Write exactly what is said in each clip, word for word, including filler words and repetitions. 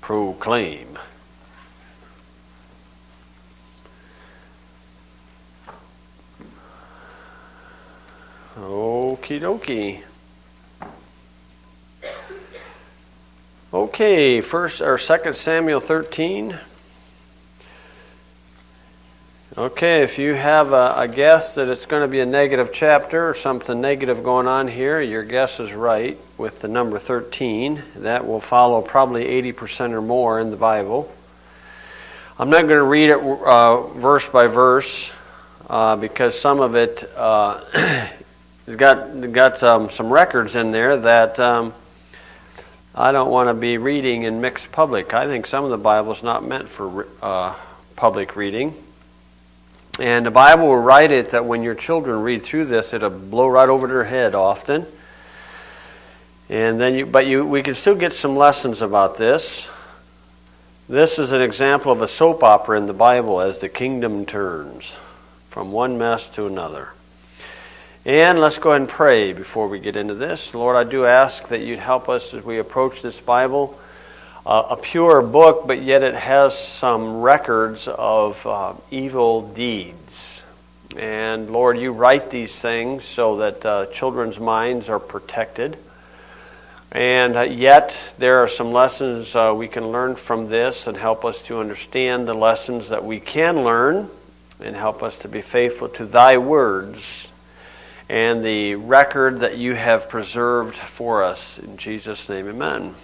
proclaim. Okie dokie. Okay, first or Second Samuel thirteen. Okay, if you have a, a guess that it's going to be a negative chapter or something negative going on here, your guess is right with the number thirteen. That will follow probably eighty percent or more in the Bible. I'm not going to read it uh, verse by verse uh, because some of it uh, has got, got um, some records in there that um, I don't want to be reading in mixed public. I think some of the Bible is not meant for uh, public reading. And the Bible will write it that when your children read through this, it'll blow right over their head often. And then, you, but you, we can still get some lessons about this. This is an example of a soap opera in the Bible as the kingdom turns from one mess to another. And let's go ahead and pray before we get into this. Lord, I do ask that you'd help us as we approach this Bible. Uh, a pure book, but yet it has some records of uh, evil deeds. And Lord, you write these things so that uh, children's minds are protected. And uh, yet there are some lessons uh, we can learn from this and help us to understand the lessons that we can learn and help us to be faithful to thy words and the record that you have preserved for us. In Jesus' name, amen.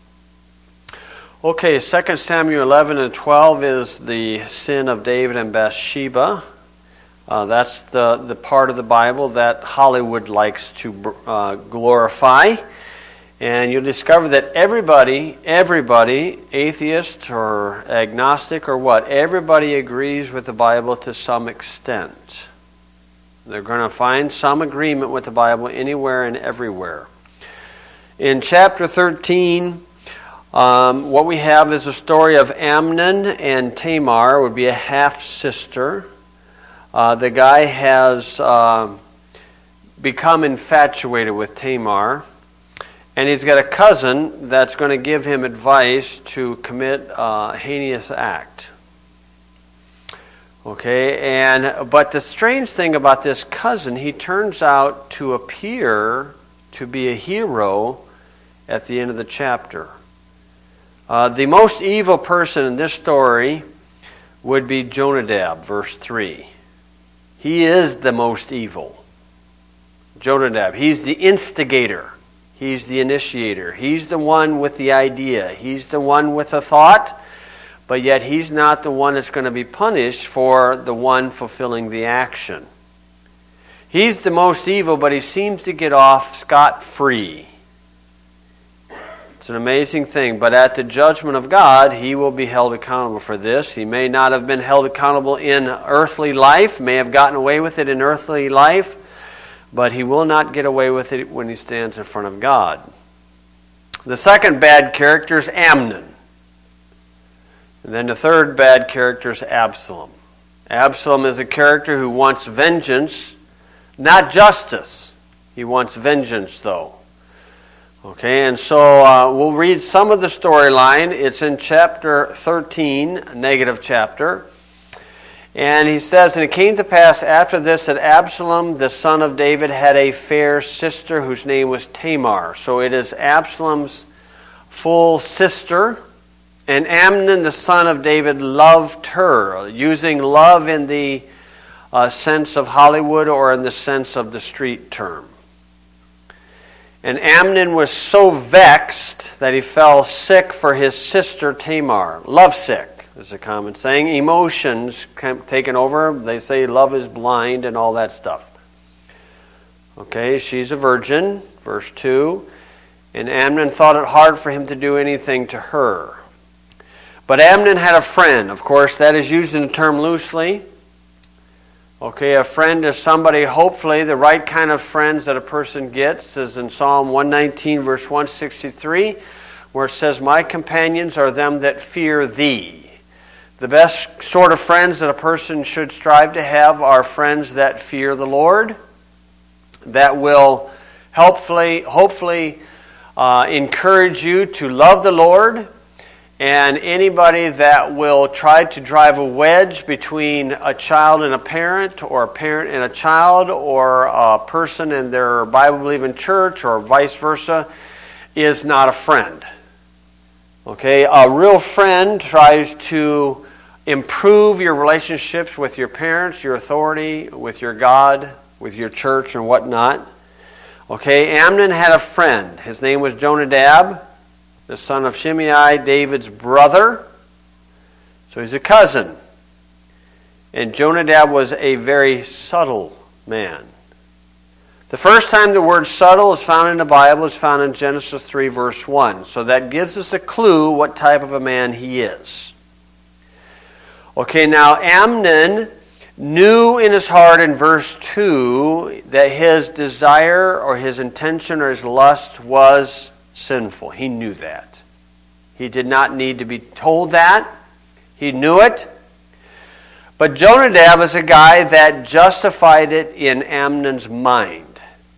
Okay, Second Samuel eleven and twelve is the sin of David and Bathsheba. Uh, that's the, the part of the Bible that Hollywood likes to uh, glorify. And you'll discover that everybody, everybody, atheist or agnostic or what, everybody agrees with the Bible to some extent. They're going to find some agreement with the Bible anywhere and everywhere. In chapter thirteen, Um, what we have is a story of Amnon and Tamar, would be a half-sister. Uh, the guy has uh, become infatuated with Tamar, and he's got a cousin that's going to give him advice to commit a heinous act. Okay, and but the strange thing about this cousin, he turns out to appear to be a hero at the end of the chapter. Uh, the most evil person in this story would be Jonadab, verse three. He is the most evil. Jonadab, he's the instigator. He's the initiator. He's the one with the idea. He's the one with the thought, but yet he's not the one that's going to be punished for the one fulfilling the action. He's the most evil, but he seems to get off scot-free. It's an amazing thing, but at the judgment of God, he will be held accountable for this. He may not have been held accountable in earthly life, may have gotten away with it in earthly life, but he will not get away with it when he stands in front of God. The second bad character is Amnon. And then the third bad character is Absalom. Absalom is a character who wants vengeance, not justice. He wants vengeance, though. Okay, and so uh, we'll read some of the storyline. It's in chapter thirteen, negative chapter. And he says, "And it came to pass after this that Absalom, the son of David, had a fair sister whose name was Tamar." So it is Absalom's full sister. And Amnon, the son of David, loved her, using love in the uh, sense of Hollywood or in the sense of the street term. And Amnon was so vexed that he fell sick for his sister Tamar. Lovesick is a common saying. Emotions taken over. They say love is blind and all that stuff. Okay, she's a virgin, verse two. And Amnon thought it hard for him to do anything to her. But Amnon had a friend. Of course, that is used in the term loosely. Okay, a friend is somebody, hopefully, the right kind of friends that a person gets is in Psalm one nineteen, verse one sixty-three, where it says, "My companions are them that fear thee." The best sort of friends that a person should strive to have are friends that fear the Lord, that will hopefully, hopefully uh, encourage you to love the Lord And anybody that will try to drive a wedge between a child and a parent, or a parent and a child, or a person and their Bible-believing church, or vice versa, is not a friend. Okay, a real friend tries to improve your relationships with your parents, your authority, with your God, with your church, and whatnot. Okay, Amnon had a friend. His name was Jonadab, the son of Shimei, David's brother. So he's a cousin. And Jonadab was a very subtle man. The first time the word subtle is found in the Bible is found in Genesis three, verse one. So that gives us a clue what type of a man he is. Okay, now Amnon knew in his heart in verse two that his desire or his intention or his lust was sinful. He knew that. He did not need to be told that. He knew it. But Jonadab is a guy that justified it in Amnon's mind.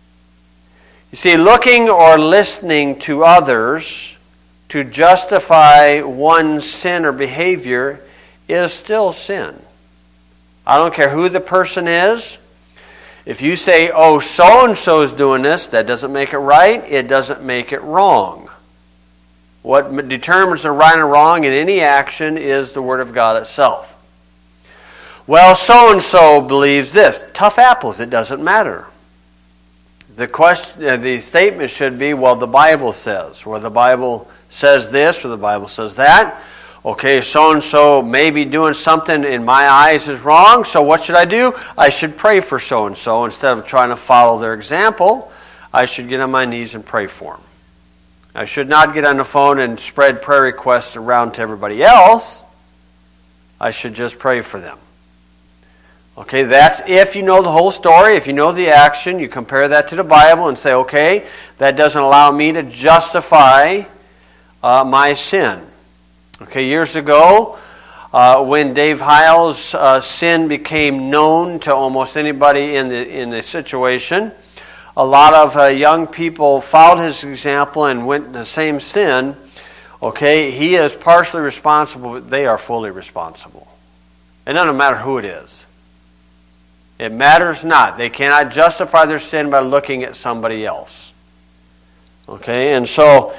You see, looking or listening to others to justify one's sin or behavior is still sin. I don't care who the person is. If you say, oh, so-and-so is doing this, that doesn't make it right. It doesn't make it wrong. What determines the right and wrong in any action is the Word of God itself. Well, so-and-so believes this. Tough apples, it doesn't matter. The question, the statement should be, well, the Bible says, or the Bible says this, or the Bible says that. Okay, so-and-so may be doing something in my eyes is wrong, so what should I do? I should pray for so-and-so. Instead of trying to follow their example, I should get on my knees and pray for them. I should not get on the phone and spread prayer requests around to everybody else. I should just pray for them. Okay, that's if you know the whole story, if you know the action, you compare that to the Bible and say, okay, that doesn't allow me to justify uh, my sin. Okay, years ago, uh, when Dave Heil's uh, sin became known to almost anybody in the in the situation, a lot of uh, young people followed his example and went the same sin. Okay, he is partially responsible, but they are fully responsible. It doesn't matter who it is. It matters not. They cannot justify their sin by looking at somebody else. Okay, and so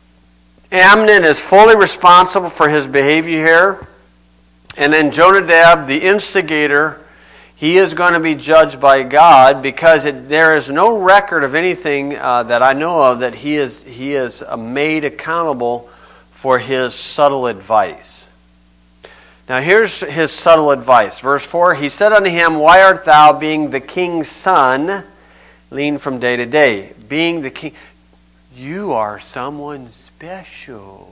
Amnon is fully responsible for his behavior here. And then Jonadab, the instigator, he is going to be judged by God because it, there is no record of anything uh, that I know of that he is, he is uh, made accountable for his subtle advice. Now here's his subtle advice. Verse four, he said unto him, why art thou, being the king's son, lean from day to day? Being the king, you are someone special.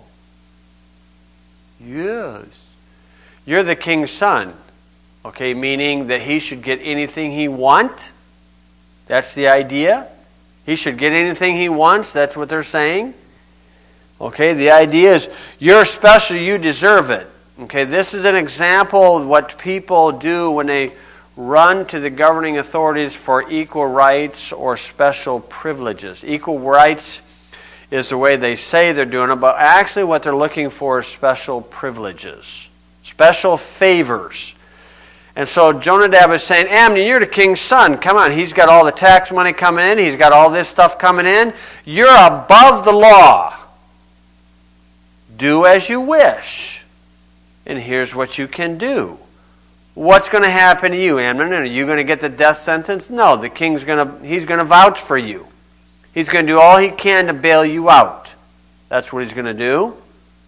Yes. You're the king's son. Okay, meaning that he should get anything he wants. That's the idea. He should get anything he wants. That's what they're saying. Okay, the idea is you're special, you deserve it. Okay, this is an example of what people do when they run to the governing authorities for equal rights or special privileges. Equal rights is the way they say they're doing it, but actually what they're looking for is special privileges, special favors. And so Jonadab is saying, Amnon, you're the king's son. Come on, he's got all the tax money coming in. He's got all this stuff coming in. You're above the law. Do as you wish. And here's what you can do. What's going to happen to you, Amnon? Are you going to get the death sentence? No, the king's going to, he's going to vouch for you. He's going to do all he can to bail you out. That's what he's going to do.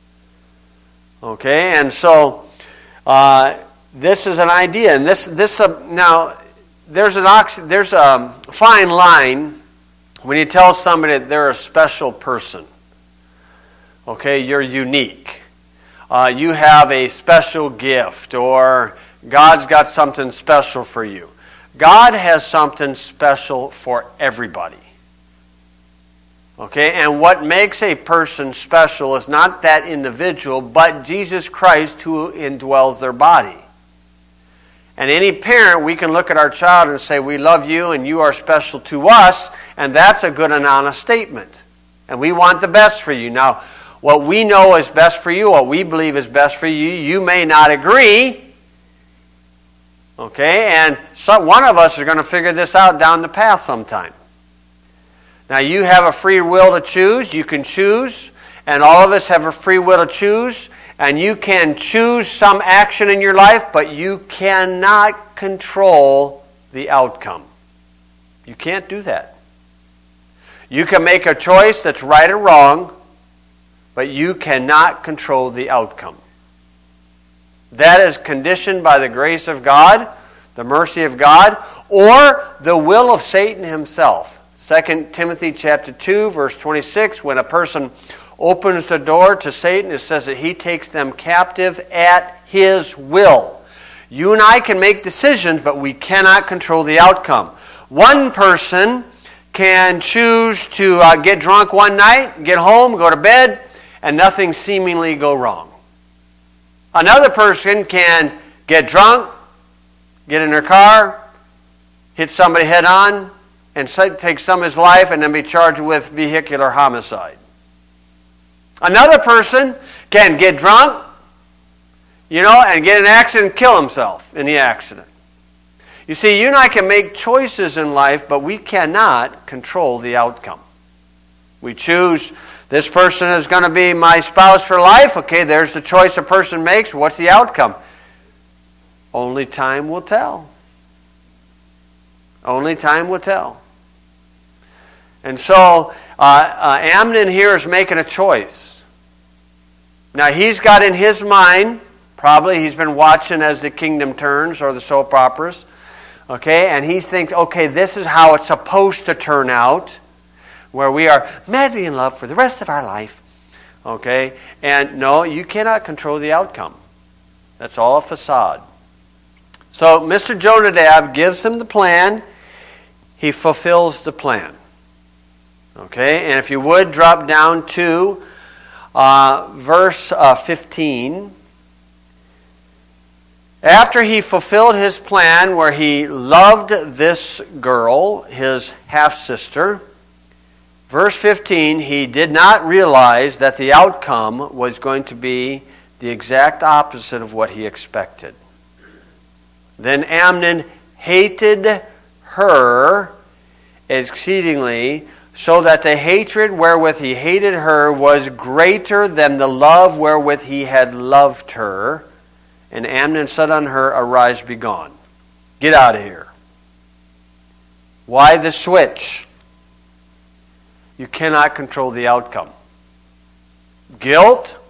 Okay, and so uh, this is an idea. And this, this uh, now, there's an ox, there's a fine line when you tell somebody that they're a special person. Okay, you're unique. Uh, you have a special gift, or God's got something special for you. God has something special for everybody. Okay, and what makes a person special is not that individual, but Jesus Christ who indwells their body. And any parent, we can look at our child and say, we love you and you are special to us, and that's a good and honest statement. And we want the best for you. Now, what we know is best for you, what we believe is best for you, you may not agree. Okay, and some, one of us is going to figure this out down the path sometime. Now, you have a free will to choose. You can choose, and all of us have a free will to choose, and you can choose some action in your life, but you cannot control the outcome. You can't do that. You can make a choice that's right or wrong, but you cannot control the outcome. That is conditioned by the grace of God, the mercy of God, or the will of Satan himself. Second Timothy chapter two, verse twenty-six, when a person opens the door to Satan, it says that he takes them captive at his will. You and I can make decisions, but we cannot control the outcome. One person can choose to uh, get drunk one night, get home, go to bed, and nothing seemingly go wrong. Another person can get drunk, get in their car, hit somebody head on, and take somebody's life and then be charged with vehicular homicide. Another person can get drunk, you know, and get in an accident and kill himself in the accident. You see, you and I can make choices in life, but we cannot control the outcome. We choose, this person is going to be my spouse for life. Okay, there's the choice a person makes. What's the outcome? Only time will tell. Only time will tell. And so, uh, uh, Amnon here is making a choice. Now, he's got in his mind, probably he's been watching as the kingdom turns or the soap operas, okay, and he thinks, okay, this is how it's supposed to turn out, where we are madly in love for the rest of our life, okay, and no, you cannot control the outcome. That's all a facade. So, Mister Jonadab gives him the plan. He fulfills the plan. Okay, and if you would, drop down to uh, verse uh, fifteen. After he fulfilled his plan where he loved this girl, his half-sister, verse fifteen, he did not realize that the outcome was going to be the exact opposite of what he expected. Then Amnon hated her exceedingly, so that the hatred wherewith he hated her was greater than the love wherewith he had loved her. And Amnon said unto her, Arise, be gone. Get out of here. Why the switch? You cannot control the outcome. Guilt?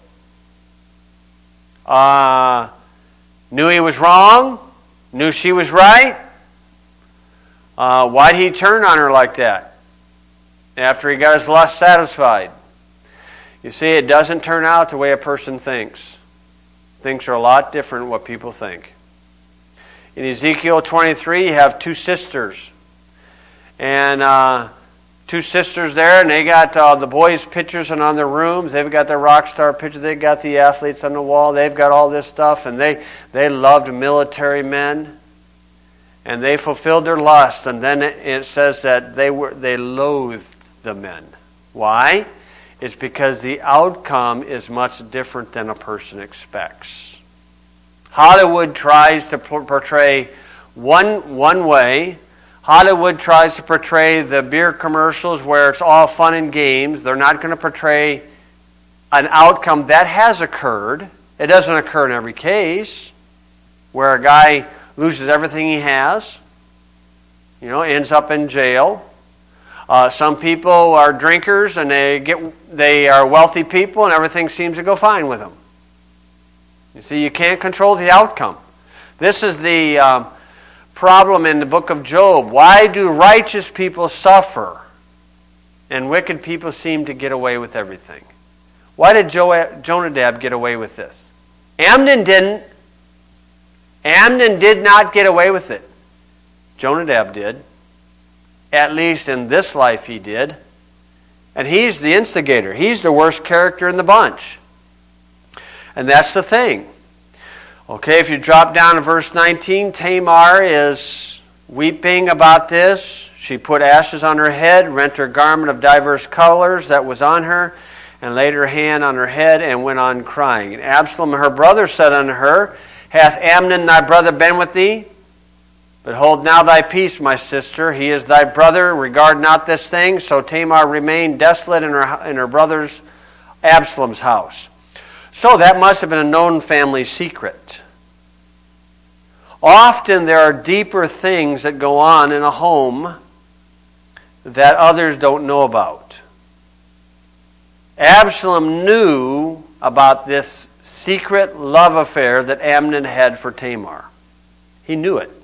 Uh, knew he was wrong? Knew she was right? Uh, why'd he turn on her like that? After he got his lust satisfied. You see, it doesn't turn out the way a person thinks. Things are a lot different than what people think. In Ezekiel twenty-three, you have two sisters. And uh, two sisters there, and they got uh, the boys' pictures and on their rooms. They've got their rock star pictures. They've got the athletes on the wall. They've got all this stuff. And they, they loved military men. And they fulfilled their lust. And then it, it says that they were they loathed the men. Why? It's because the outcome is much different than a person expects. Hollywood tries to portray one, one way. Hollywood tries to portray the beer commercials where it's all fun and games. They're not going to portray an outcome that has occurred. It doesn't occur in every case where a guy loses everything he has, you know, ends up in jail. Uh, some people are drinkers and they get they are wealthy people and everything seems to go fine with them. You see, you can't control the outcome. This is the um, problem in the book of Job. Why do righteous people suffer and wicked people seem to get away with everything? Why did jo- Jonadab get away with this? Amnon didn't. Amnon did not get away with it. Jonadab did. At least in this life he did. And he's the instigator. He's the worst character in the bunch. And that's the thing. Okay, if you drop down to verse nineteen, Tamar is weeping about this. She put ashes on her head, rent her garment of diverse colors that was on her, and laid her hand on her head, and went on crying. And Absalom her brother said unto her, Hath Amnon thy brother been with thee? But hold now thy peace, my sister. He is thy brother. Regard not this thing. So Tamar remained desolate in her, in her brother's Absalom's house. So that must have been a known family secret. Often there are deeper things that go on in a home that others don't know about. Absalom knew about this secret love affair that Amnon had for Tamar. He knew it.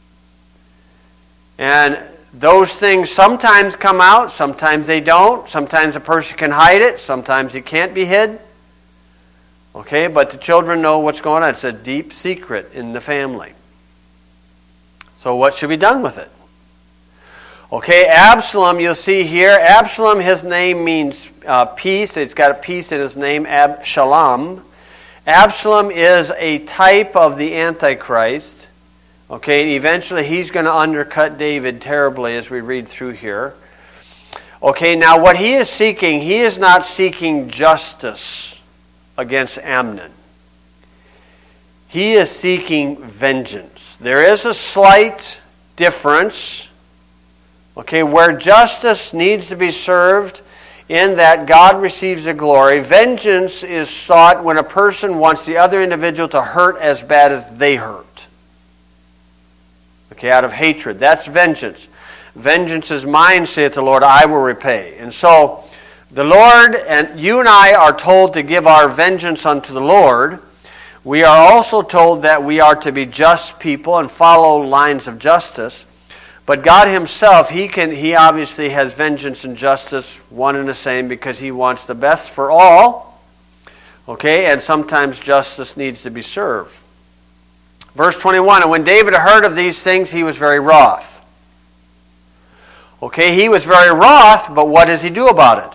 And those things sometimes come out, sometimes they don't. Sometimes a person can hide it, sometimes it can't be hid. Okay, but the children know what's going on. It's a deep secret in the family. So what should be done with it? Okay, Absalom, you'll see here, Absalom, his name means uh, peace. It's got a peace in his name, Abshalom. Absalom is a type of the Antichrist. Okay, and eventually he's going to undercut David terribly as we read through here. Okay, now what he is seeking, he is not seeking justice against Amnon. He is seeking vengeance. There is a slight difference, okay, where justice needs to be served in that God receives the glory. Vengeance is sought when a person wants the other individual to hurt as bad as they hurt. Okay, out of hatred. That's vengeance. Vengeance is mine, saith the Lord, I will repay. And so, the Lord, and you and I are told to give our vengeance unto the Lord. We are also told that we are to be just people and follow lines of justice. But God himself, he can he obviously has vengeance and justice one and the same because he wants the best for all. Okay, and sometimes justice needs to be served. Verse twenty-one, and when David heard of these things, he was very wroth. Okay, he was very wroth, but what does he do about it?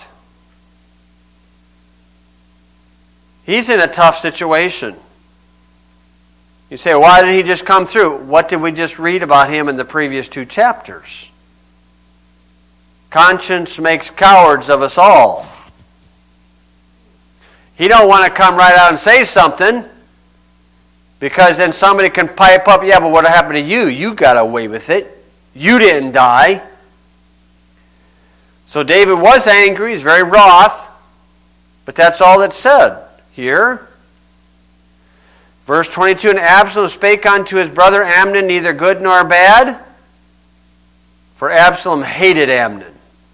He's in a tough situation. You say, why did he just come through? What did we just read about him in the previous two chapters? Conscience makes cowards of us all. He don't want to come right out and say something, because then somebody can pipe up, yeah, but what happened to you? You got away with it. You didn't die. So David was angry. He's very wroth. But that's all that's said here. Verse twenty-two, and Absalom spake unto his brother Amnon, neither good nor bad. For Absalom hated Amnon.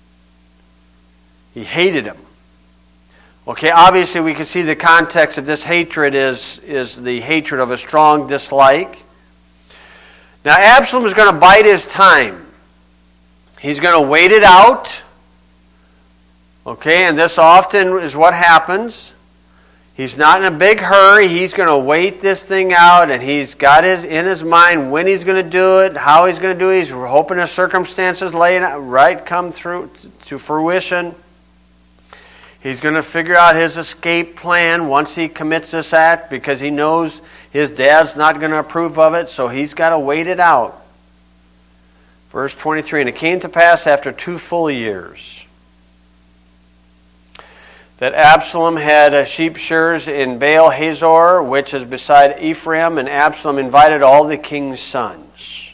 He hated him. Okay, obviously we can see the context of this hatred is, is the hatred of a strong dislike. Now Absalom is going to bide his time. He's going to wait it out. Okay, and this often is what happens. He's not in a big hurry. He's going to wait this thing out, and he's got his in his mind when he's going to do it, how he's going to do it. He's hoping the circumstances lay right come through to fruition. He's going to figure out his escape plan once he commits this act, because he knows his dad's not going to approve of it, so he's got to wait it out. Verse twenty-three, and it came to pass after two full years that Absalom had a sheep shears in Baal Hazor, which is beside Ephraim, and Absalom invited all the king's sons.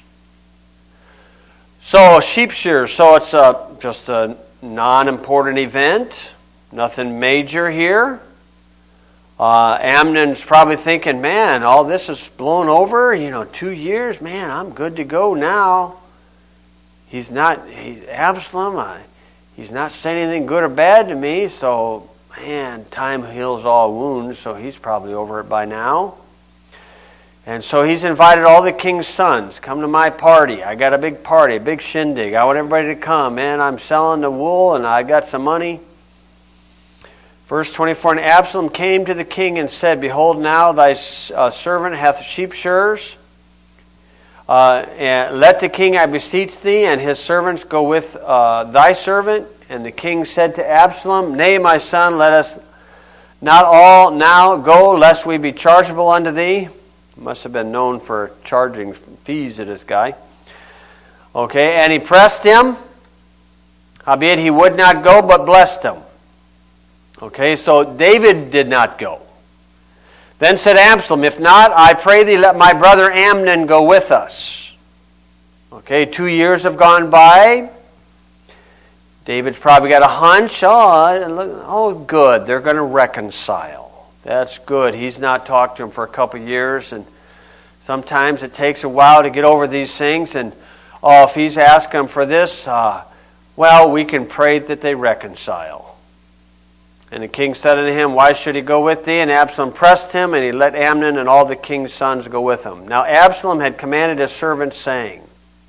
So sheep shears, so it's a, just a non-important event, nothing major here. Uh, Amnon's probably thinking, man, all this is blown over, you know, two years, man, I'm good to go now. He's not, he, Absalom, I, he's not saying anything good or bad to me, so, man, time heals all wounds, so he's probably over it by now. And so he's invited all the king's sons, come to my party. I got a big party, a big shindig. I want everybody to come. Man, I'm selling the wool and I got some money. Verse twenty-four, and Absalom came to the king and said, behold, now thy uh, servant hath sheep shearers. Uh, and let the king, I beseech thee, and his servants go with uh, thy servant. And the king said to Absalom, nay, my son, let us not all now go, lest we be chargeable unto thee. Must have been known for charging fees to this guy. Okay, and he pressed him, howbeit he would not go, but blessed him. Okay, so David did not go. Then said Absalom, if not, I pray thee, let my brother Amnon go with us. Okay, two years have gone by. David's probably got a hunch. Oh, oh good, they're going to reconcile. That's good. He's not talked to him for a couple years, and sometimes it takes a while to get over these things. And oh, if he's asking for this, uh, well, we can pray that they reconcile. And the king said unto him, why should he go with thee? And Absalom pressed him, and he let Amnon and all the king's sons go with him. Now Absalom had commanded his servants, saying,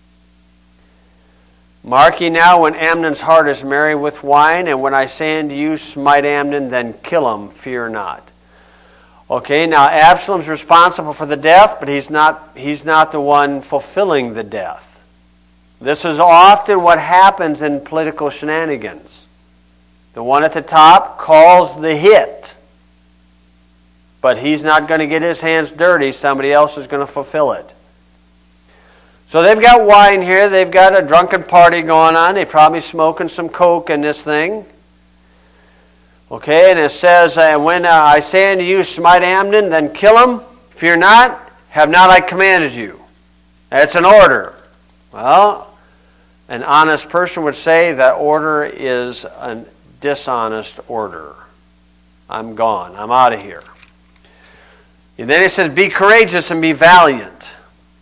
mark ye now, when Amnon's heart is merry with wine, and when I say unto you, smite Amnon, then kill him, fear not. Okay, now Absalom's responsible for the death, but he's not, he's not the one fulfilling the death. This is often what happens in political shenanigans. The one at the top calls the hit, but he's not going to get his hands dirty. Somebody else is going to fulfill it. So they've got wine here. They've got a drunken party going on. They're probably smoking some coke in this thing. Okay, and it says, and when uh, I say unto you, smite Amnon, then kill him. Fear not, have not I commanded you. That's an order. Well, an honest person would say that order is a dishonest order. I'm gone. I'm out of here. And then it says, be courageous and be valiant.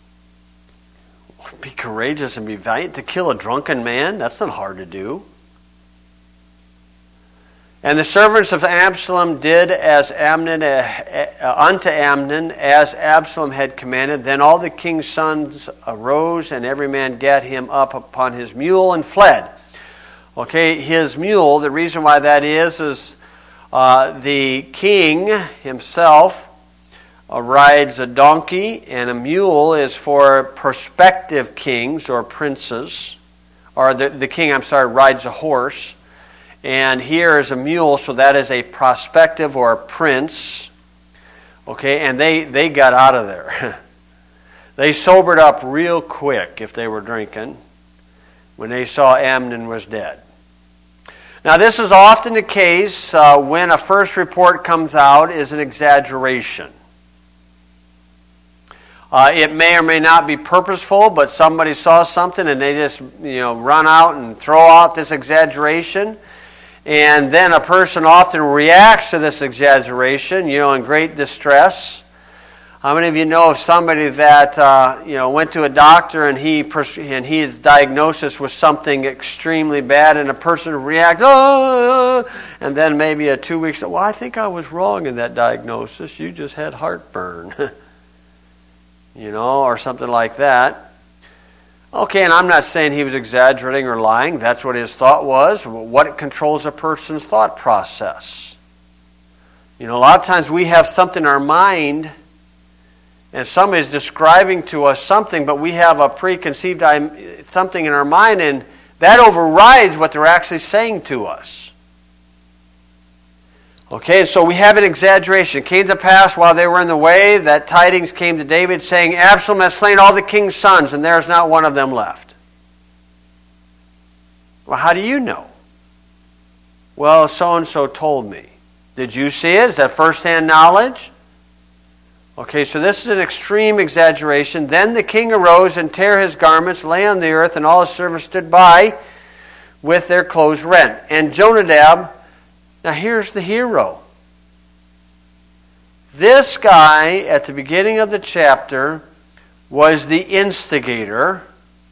Be courageous and be valiant to kill a drunken man? That's not hard to do. And the servants of Absalom did as Amnon uh, uh, unto Amnon as Absalom had commanded. Then all the king's sons arose, and every man gat him up upon his mule and fled. Okay, his mule. The reason why that is is uh, the king himself uh, rides a donkey, and a mule is for prospective kings or princes, or the the king. I'm sorry, rides a horse. And here is a mule, so that is a prospective or a prince. Okay, and they, they got out of there. They sobered up real quick if they were drinking when they saw Amnon was dead. Now this is often the case uh, when a first report comes out is an exaggeration. Uh, it may or may not be purposeful, but somebody saw something and they just you know run out and throw out this exaggeration. And then a person often reacts to this exaggeration, you know, in great distress. How many of you know of somebody that, uh, you know, went to a doctor and he pers- and his diagnosis was something extremely bad, and a person reacts, oh, and then maybe a two weeks, well, I think I was wrong in that diagnosis. You just had heartburn, you know, or something like that. Okay, and I'm not saying he was exaggerating or lying. That's what his thought was. What controls a person's thought process? You know, a lot of times we have something in our mind, and somebody's describing to us something, but we have a preconceived something in our mind, and that overrides what they're actually saying to us. Okay, so we have an exaggeration. It came to pass while they were in the way that tidings came to David, saying, Absalom has slain all the king's sons, and there is not one of them left. Well, how do you know? Well, so-and-so told me. Did you see it? Is that first-hand knowledge? Okay, so this is an extreme exaggeration. Then the king arose and tare his garments, lay on the earth, and all his servants stood by with their clothes rent. And Jonadab, now here's the hero. This guy, at the beginning of the chapter, was the instigator.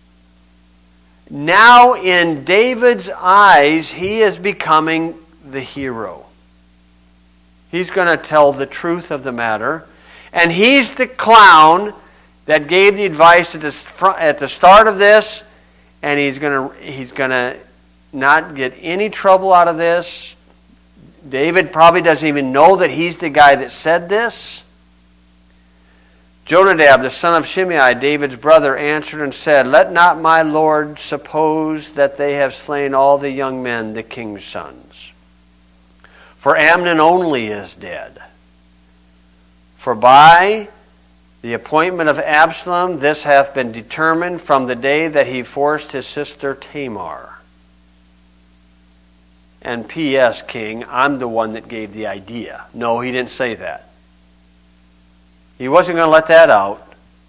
Now in David's eyes, he is becoming the hero. He's going to tell the truth of the matter. And he's the clown that gave the advice at the, at the start of this, and he's going to, he's going to not get any trouble out of this. David probably doesn't even know that he's the guy that said this. Jonadab, the son of Shimei, David's brother, answered and said, Let not my lord suppose that they have slain all the young men, the king's sons. For Amnon only is dead. For by the appointment of Absalom, this hath been determined from the day that he forced his sister Tamar. and P S King, I'm the one that gave the idea. No, he didn't say that. He wasn't going to let that out.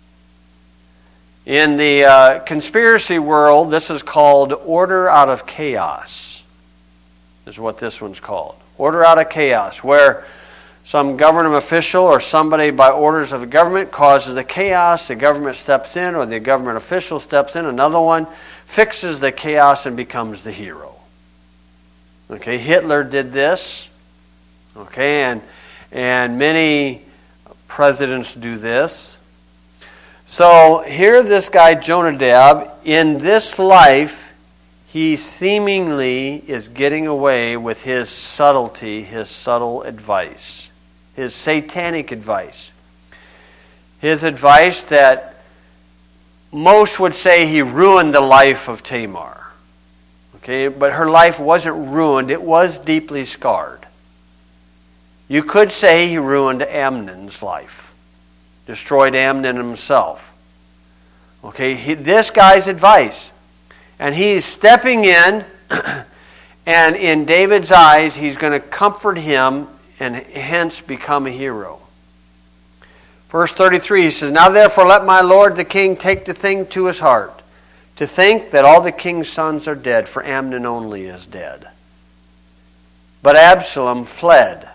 In the uh, conspiracy world, this is called order out of chaos, is what this one's called. Order out of chaos, where some government official or somebody by orders of the government causes the chaos, the government steps in, or the government official steps in, another one fixes the chaos and becomes the hero. Okay, Hitler did this, okay, and, and many presidents do this. So here this guy Jonadab, in this life, he seemingly is getting away with his subtlety, his subtle advice, his satanic advice. His advice that most would say he ruined the life of Tamar. Okay, but her life wasn't ruined, it was deeply scarred. You could say he ruined Amnon's life, destroyed Amnon himself. Okay, he, this guy's advice. And he's stepping in, and in David's eyes, he's going to comfort him and hence become a hero. Verse thirty-three, he says, Now therefore let my lord the king take the thing to his heart, to think that all the king's sons are dead, for Amnon only is dead. But Absalom fled.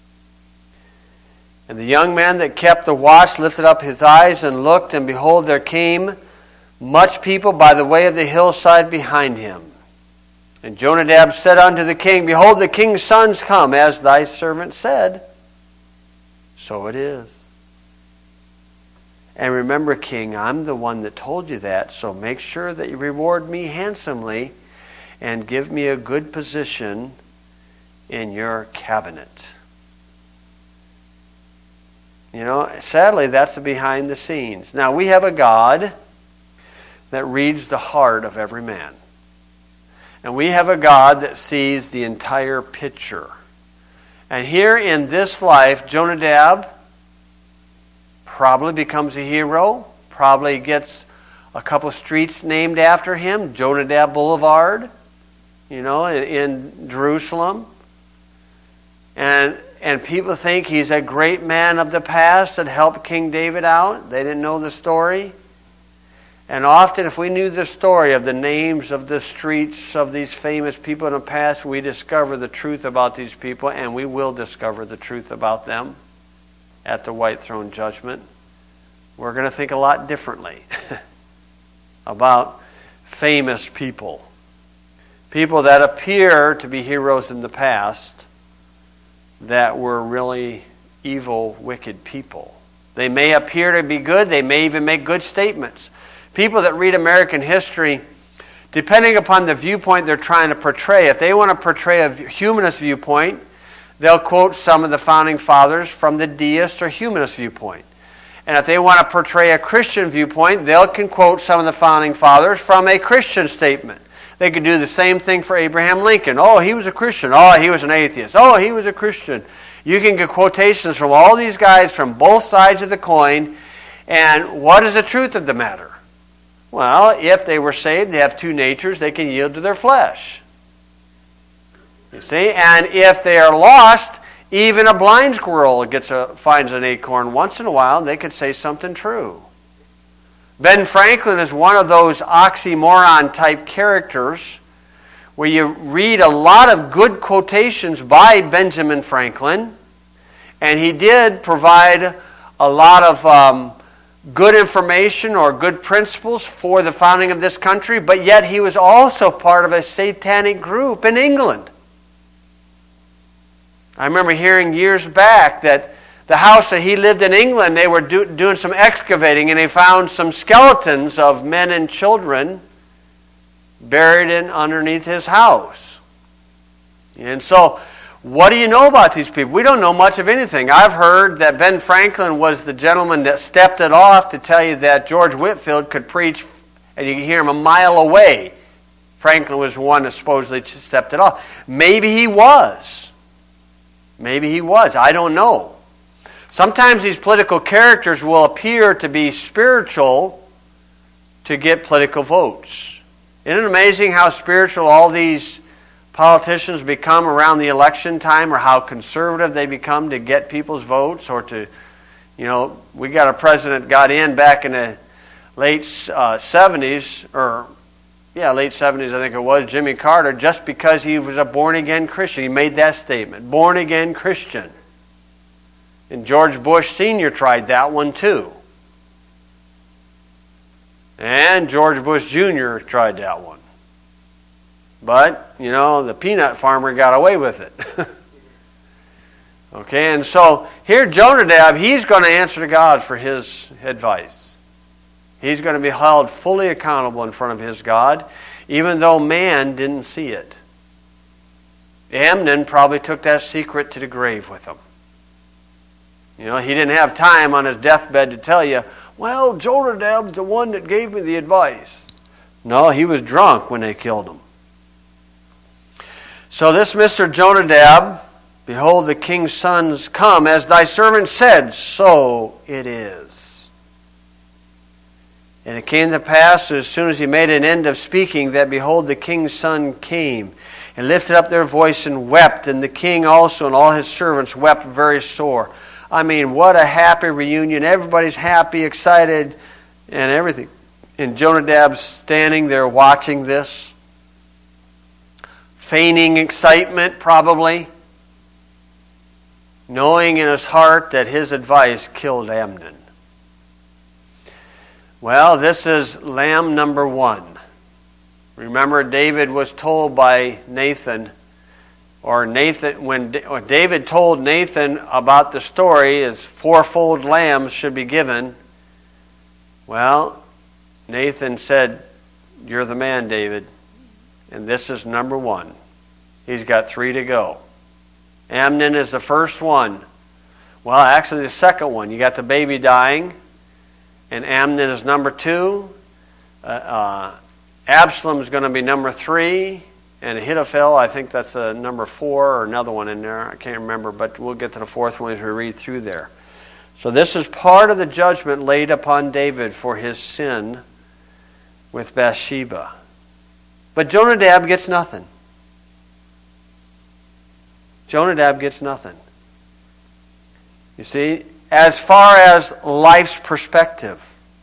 And the young man that kept the watch lifted up his eyes and looked, and behold, there came much people by the way of the hillside behind him. And Jonadab said unto the king, Behold, the king's sons come, as thy servant said. So it is. And remember, king, I'm the one that told you that, so make sure that you reward me handsomely and give me a good position in your cabinet. You know, sadly, that's the behind the scenes. Now, we have a God that reads the heart of every man. And we have a God that sees the entire picture. And here in this life, Jonadab probably becomes a hero, probably gets a couple streets named after him, Jonadab Boulevard, you know, in, in Jerusalem. And and people think he's a great man of the past that helped King David out. They didn't know the story. And often if we knew the story of the names of the streets of these famous people in the past, we discover the truth about these people, and we will discover the truth about them at the white throne judgment. We're going to think a lot differently about famous people. People that appear to be heroes in the past that were really evil, wicked people. They may appear to be good. They may even make good statements. People that read American history, depending upon the viewpoint they're trying to portray, if they want to portray a humanist viewpoint, they'll quote some of the founding fathers from the deist or humanist viewpoint. And if they want to portray a Christian viewpoint, they'll can quote some of the founding fathers from a Christian statement. They could do the same thing for Abraham Lincoln. Oh, he was a Christian. Oh, he was an atheist. Oh, he was a Christian. You can get quotations from all these guys from both sides of the coin. And what is the truth of the matter? Well, if they were saved, they have two natures. They can yield to their flesh. You see? And if they are lost, even a blind squirrel gets a, finds an acorn once in a while, they could say something true. Ben Franklin is one of those oxymoron-type characters where you read a lot of good quotations by Benjamin Franklin, and he did provide a lot of um, good information or good principles for the founding of this country, but yet he was also part of a satanic group in England. I remember hearing years back that the house that he lived in England, they were do, doing some excavating, and they found some skeletons of men and children buried in underneath his house. And so, what do you know about these people? We don't know much of anything. I've heard that Ben Franklin was the gentleman that stepped it off to tell you that George Whitefield could preach, and you can hear him a mile away. Franklin was the one that supposedly stepped it off. Maybe he was. Maybe he was. I don't know. Sometimes these political characters will appear to be spiritual to get political votes. Isn't it amazing how spiritual all these politicians become around the election time, or how conservative they become to get people's votes, or to, you know, we got a president got in back in the late uh, seventies, or yeah, late seventies I think it was, Jimmy Carter, just because he was a born-again Christian. He made that statement, born-again Christian. And George Bush Senior tried that one too. And George Bush Junior tried that one. But, you know, the peanut farmer got away with it. Okay, and so here Jonadab, he's going to answer to God for his advice. He's going to be held fully accountable in front of his God, even though man didn't see it. Amnon probably took that secret to the grave with him. You know, he didn't have time on his deathbed to tell you, well, Jonadab's the one that gave me the advice. No, he was drunk when they killed him. So this Mister Jonadab, behold, the king's sons come, as thy servant said, so it is. And it came to pass, as soon as he made an end of speaking, that behold, the king's son came, and lifted up their voice and wept, and the king also and all his servants wept very sore. I mean, what a happy reunion. Everybody's happy, excited, and everything. And Jonadab's standing there watching this, feigning excitement probably, knowing in his heart that his advice killed Amnon. Well, this is lamb number one. Remember, David was told by Nathan, or Nathan, when David told Nathan about the story, is fourfold lambs should be given. Well, Nathan said, you're the man, David. And this is number one. He's got three to go. Amnon is the first one. Well, actually the second one. You got the baby dying. And Amnon is number two. Uh, uh, Absalom is going to be number three. And Ahithophel, I think that's a number four, or another one in there. I can't remember, but we'll get to the fourth one as we read through there. So this is part of the judgment laid upon David for his sin with Bathsheba. But Jonadab gets nothing. Jonadab gets nothing. You see, as far as life's perspective.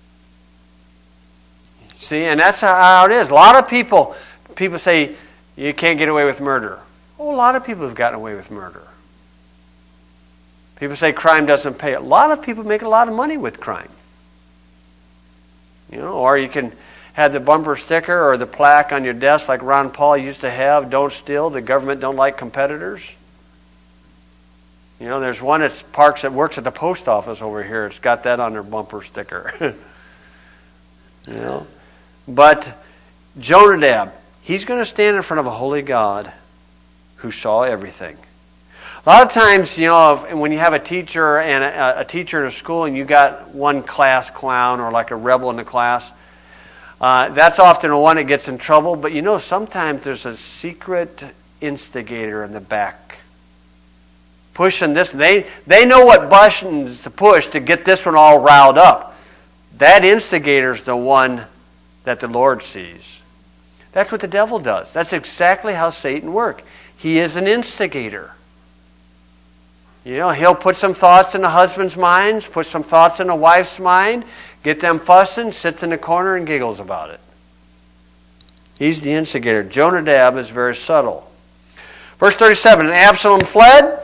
See, and that's how it is. A lot of people, people say, you can't get away with murder. Oh, a lot of people have gotten away with murder. People say crime doesn't pay. A lot of people make a lot of money with crime. You know, or you can have the bumper sticker or the plaque on your desk like Ron Paul used to have, don't steal, the government don't like competitors. You know, there's one that parks that works at the post office over here. It's got that on their bumper sticker. You know, but Jonadab, he's going to stand in front of a holy God who saw everything. A lot of times, you know, if, when you have a teacher and a, a teacher in a school and you got one class clown or like a rebel in the class, uh, that's often the one that gets in trouble. But you know, sometimes there's a secret instigator in the back pushing this. They they know what buttons to push to get this one all riled up. That instigator's the one that the Lord sees. That's what the devil does. That's exactly how Satan works. He is an instigator. You know, he'll put some thoughts in the husband's mind, put some thoughts in the wife's mind, get them fussing, sits in the corner and giggles about it. He's the instigator. Jonadab is very subtle. Verse thirty-seven, and Absalom fled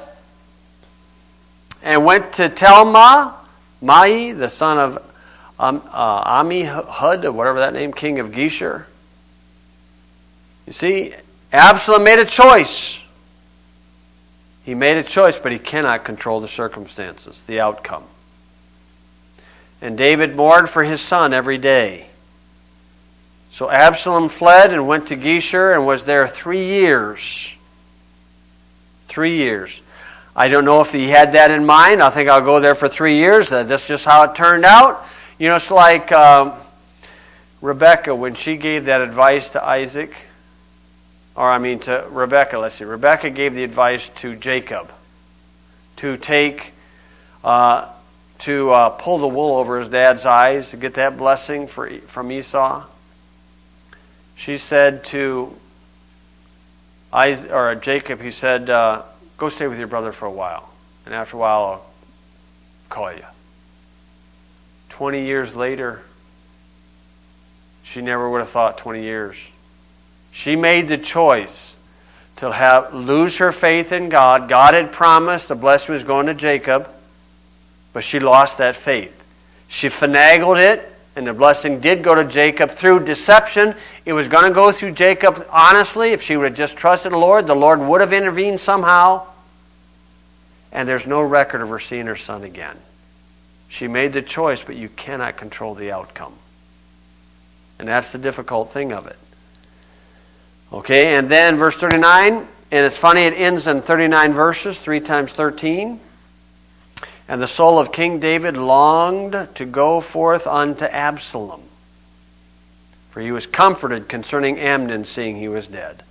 and went to Talmah, Mai, the son of um, uh, Ammihud, or whatever that name, king of Geshur. You see, Absalom made a choice. He made a choice, but he cannot control the circumstances, the outcome. And David mourned for his son every day. So Absalom fled and went to Geshur and was there three years. Three years. I don't know if he had that in mind. I think I'll go there for three years. That's just how it turned out. You know, it's like um, Rebecca when she gave that advice to Isaac. Or I mean to Rebecca, let's see. Rebecca gave the advice to Jacob to take, uh, to uh, pull the wool over his dad's eyes to get that blessing for, from Esau. She said to Isaac, or Jacob, he said, uh, go stay with your brother for a while. And after a while, I'll call you. Twenty years later, she never would have thought twenty years. She made the choice to have lose her faith in God. God had promised the blessing was going to Jacob, but she lost that faith. She finagled it, and the blessing did go to Jacob through deception. It was going to go through Jacob honestly. If she would have just trusted the Lord, the Lord would have intervened somehow. And there's no record of her seeing her son again. She made the choice, but you cannot control the outcome. And that's the difficult thing of it. Okay, and then verse thirty-nine, and it's funny, it ends in thirty-nine verses, three times thirteen. And the soul of King David longed to go forth unto Absalom, for he was comforted concerning Amnon, seeing he was dead.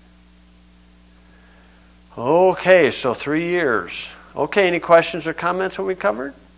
Okay, so three years. Okay, any questions or comments what we covered?